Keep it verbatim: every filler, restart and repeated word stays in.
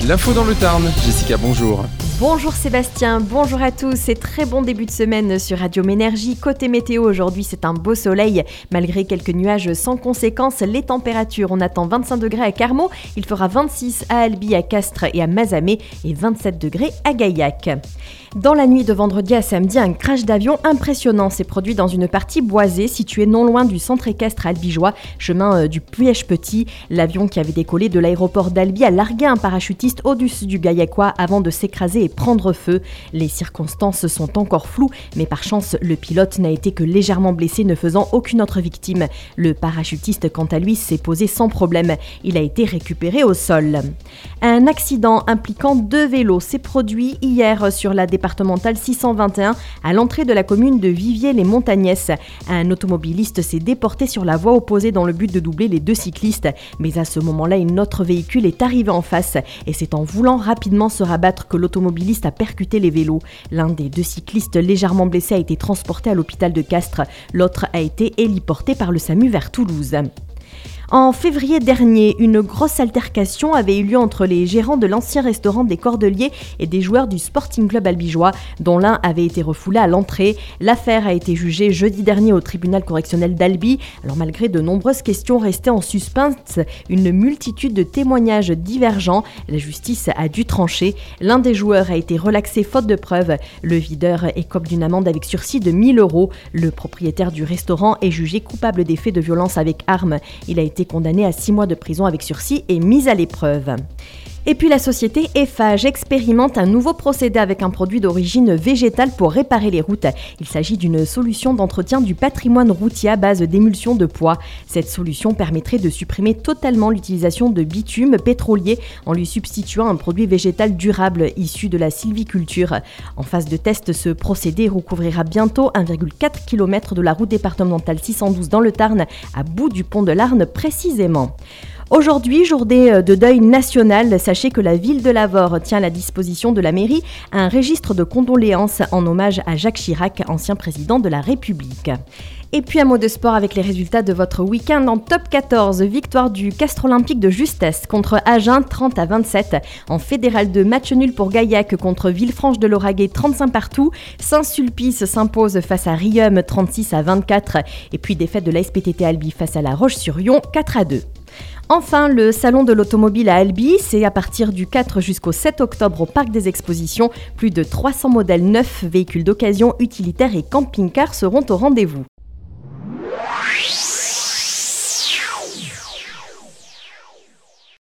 L'info dans le Tarn. Jessica, bonjour. Bonjour Sébastien, bonjour à tous et très bon début de semaine sur Radio Ménergie. Côté météo, aujourd'hui c'est un beau soleil. Malgré quelques nuages sans conséquence, les températures, on attend vingt-cinq degrés à Carmaux, il fera vingt-six à Albi, à Castres et à Mazamet et vingt-sept degrés à Gaillac. Dans la nuit de vendredi à samedi, un crash d'avion impressionnant s'est produit dans une partie boisée située non loin du centre équestre albigeois, chemin du Puech-Petit. L'avion qui avait décollé de l'aéroport d'Albi a largué un parachutiste au-dessus du Gaillacois avant de s'écraser et prendre feu. Les circonstances sont encore floues, mais par chance, le pilote n'a été que légèrement blessé, ne faisant aucune autre victime. Le parachutiste, quant à lui, s'est posé sans problème. Il a été récupéré au sol. Un accident impliquant deux vélos s'est produit hier sur la départementale six cent vingt et un à l'entrée de la commune de Viviers-les-Montagnès. Un automobiliste s'est déporté sur la voie opposée dans le but de doubler les deux cyclistes, mais à ce moment-là, un autre véhicule est arrivé en face et c'est en voulant rapidement se rabattre que l'automobiliste a percuté les vélos. L'un des deux cyclistes légèrement blessé a été transporté à l'hôpital de Castres, l'autre a été héliporté par le SAMU vers Toulouse. En février dernier, une grosse altercation avait eu lieu entre les gérants de l'ancien restaurant des Cordeliers et des joueurs du Sporting Club albigeois, dont l'un avait été refoulé à l'entrée. L'affaire a été jugée jeudi dernier au tribunal correctionnel d'Albi. Alors malgré de nombreuses questions restées en suspens, une multitude de témoignages divergents, la justice a dû trancher. L'un des joueurs a été relaxé faute de preuves. Le videur écope d'une amende avec sursis de mille euros. Le propriétaire du restaurant est jugé coupable des faits de violence avec arme. Il a été condamné à six mois de prison avec sursis et mis à l'épreuve. Et puis la société Eiffage expérimente un nouveau procédé avec un produit d'origine végétale pour réparer les routes. Il s'agit d'une solution d'entretien du patrimoine routier à base d'émulsion de poids. Cette solution permettrait de supprimer totalement l'utilisation de bitume pétrolier en lui substituant un produit végétal durable issu de la sylviculture. En phase de test, ce procédé recouvrira bientôt un virgule quatre kilomètres de la route départementale six cent douze dans le Tarn, à bout du pont de l'Arne précisément. Aujourd'hui, journée de deuil national, sachez que la ville de Lavore tient à la disposition de la mairie un registre de condoléances en hommage à Jacques Chirac, ancien président de la République. Et puis un mot de sport avec les résultats de votre week-end en top quatorze. Victoire du Castres Olympique de Justesse contre Agen trente à vingt-sept. En fédéral deux, match nul pour Gaillac contre Villefranche de Lauragais trente-cinq partout. Saint-Sulpice s'impose face à Riom trente-six à vingt-quatre. Et puis défaite de l'A S P T T Albi face à La Roche-sur-Yon quatre à deux. Enfin, le salon de l'automobile à Albi, c'est à partir du quatre jusqu'au sept octobre au Parc des Expositions. Plus de trois cents modèles neufs, véhicules d'occasion, utilitaires et camping-cars seront au rendez-vous.